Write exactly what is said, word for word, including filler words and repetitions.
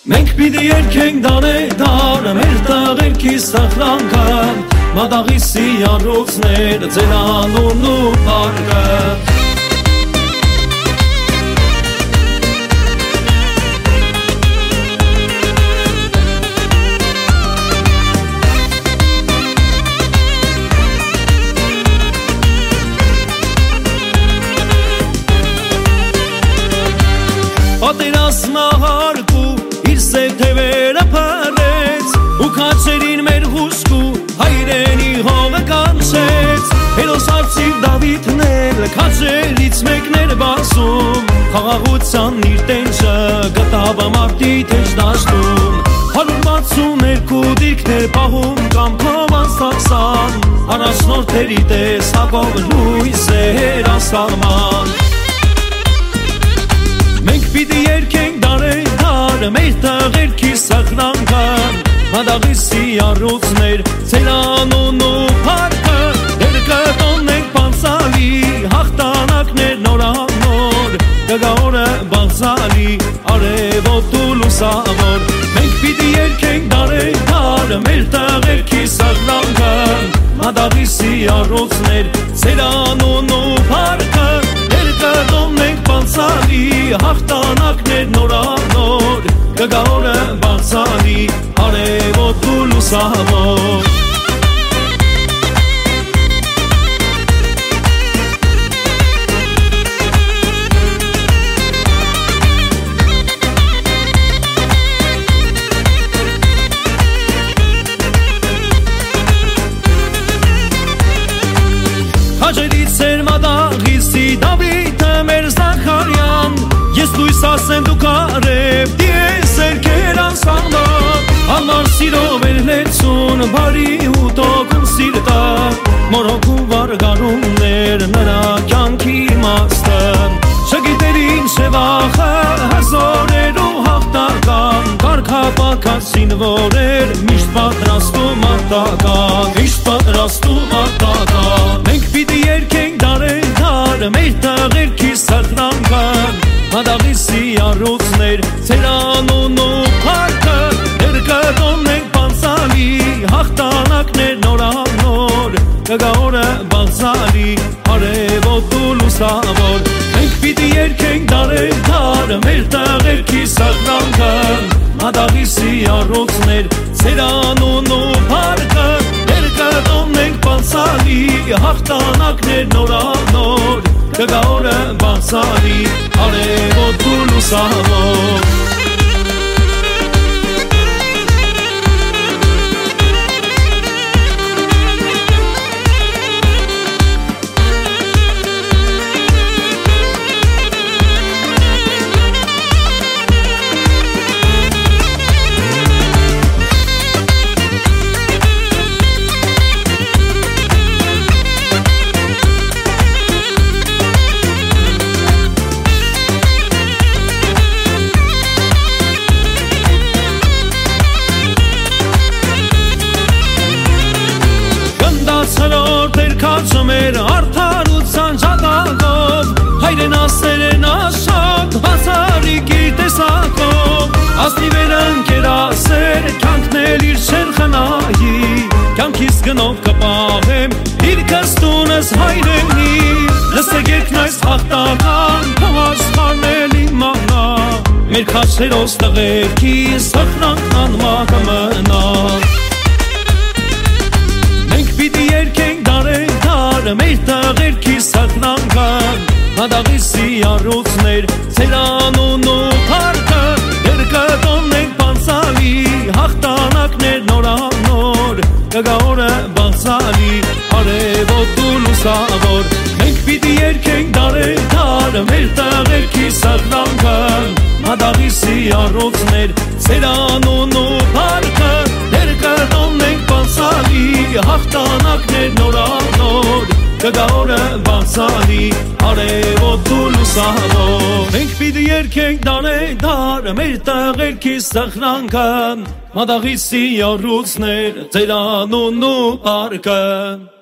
Մենք պիտի երկենք դարեդար, մեր տղերքի սխրանքան, մադաղիսի առոցներ, ձեր անունն ու պարկը։ Պատերազմը հարգու իր սև թևերը փռեց ու քաջերին մեր հուսքու հայրենի հողը կանչեց հերոս արծիվ Դավիթն էլ քաջերից մեկն էր բացում խաղաղության իր տենչը գտավ մարտի թեժ դաշտում հարյուր վաթսուն երկու դիրքներ պահում կամքով անսախսան առաջնորդերի տեսակով լույս էր անսահման Մենք պիտի երկենք դարեդար, մեր տղերքի սխրանքան, մադաղիսի առոցներ, ձեր անունն ու պարկը, դեր կտոնենք պանցալի, հաղթանակներ նորանոր, կգա օրը բաղձալի, արևոտ ու լուսավոր, մենք պիտի երկենք դարեդար, մեր տղերքի սխրանքան, մադաղիսի առոցներ, ձեր անունն ու պարկը, կդոմենք բանցալի, հաղթանակներ նորանոր, կգա օրը բաղձալի, արևոտ ու լուսավոր Հաջերից էր մադաղիսի Դավիթը մեր Զաքարյան Ես լույս ասեմ դու կարև դիես երկեր անսահման Անմար սիրով էր լեցուն բարի ու տոկուն սիրտը Մորոք ու վարգարումներ նրա կյանքի իմաստն Չգիտեր ինչ է վախը հզոր էր ու հաղթական Կարգապակասին որ էր միշտ պատրաստում արտական Միշտ պատրաստում արտական Մենք պիտի երկենք դարեդար մեր տղերքի սխրանքան Մադաղիսի առոցներ ձեր անունն ու պարկը դեր կդոմենք պանցալի հաղթանակներ նորանոր կգա օրը բաղձալի արևոտ ու լուսավոր Մենք պիտի երկենք դարեդար մեր տղերքի սխրանքան Մադաղիսի առոցներ ձեր անունն ու պարկը դեր կդոմենք պանցալի հաղթանակներ նորանոր կգա օրը բաղձալի արևոտ ու լուսավոր Մեր արդարության ժատակով Հայրեն ասեր են աշատ Հասարիկ իր տեսակով Ասնիվ էր ընկեր ասեր Կյանքնել իր շեր խնայի Կյանքիս գնով կպաղեմ Իր կստունս հայրենի Լսեք երկն այս հաղթական Թող աշխարհնել իմանա Մեր քաջերոս տղերքի Սխրանքն անմահ կմնա Մենք պիտի երկենք դարեդար մեր տղերքի սխրանքան Մադաղիսի առոցներ ձեր անունն ու պարկը դեր կդոմենք պանցալի հաղթանակներ նորանոր կգա օրը բաղձալի արևոտ ու լուսավոր Մենք պիտի երկենք դարեդար մեր տղերքի սխրանքան Մադաղիսի առոցներ ձեր անունն ու պարկը դեր կդոմենք պանցալի հաղթանակներ նորանոր կգա օրը բաղձալի արևոտ ու լուսավոր Մենք պիտի երկենք դարեդար մեր տղերքի սխրանքան Մադաղիսի առոցներ ձեր անունն ու պարկը